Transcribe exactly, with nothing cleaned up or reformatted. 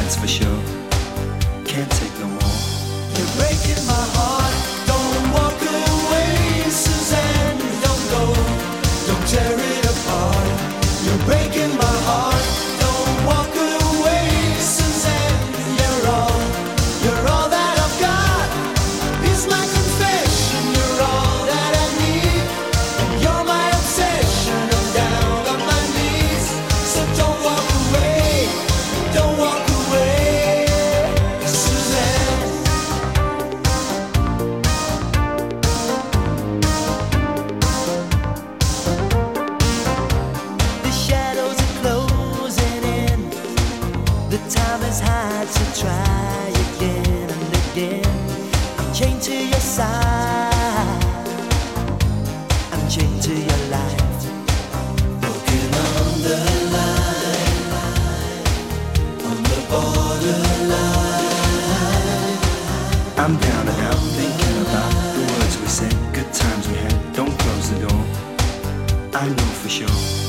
that's for sure. Can't take no more. You're breaking my heart. Don't walk away, Suzanne. Don't go. Don't tear it apart. You're breaking my heart. Don't walk away, Suzanne. You're all, you're all that I've got. It's my confession. You're all that I need. And you're my obsession. I'm down on my knees. So don't walk away. Don't walk away, Suzanne. The shadows are closing in. The time is hard to try again and again. I'm chained to your side. I'm chained to your light. Walking on the line, on the borderline. I'm down and out thinking about the words we said, good times we had. Don't close the door. I know for sure.